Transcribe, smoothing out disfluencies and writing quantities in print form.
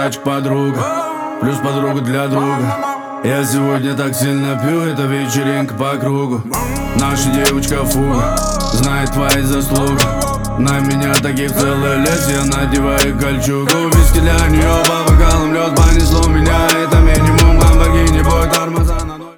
тачек подруга, плюс подруга для друга. Я сегодня так сильно пью, это вечеринка по кругу. Наша девочка фуга, знает твои заслуги. На меня таких целый лес, я надеваю кольчугу. Виски для нее по бокалам, лед понесло меня, это